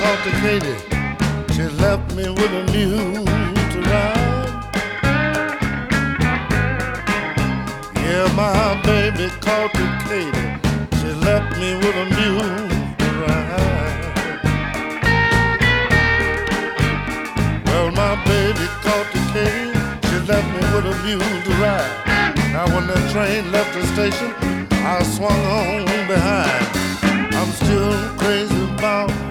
caught the Katy. She left me with a mule to ride. Yeah, my baby caught the Katy. She left me with a mule to ride. Well, my baby caught the Katy. She left me with a mule to ride. Now when the train left the station, I swung on behind. I'm still crazy about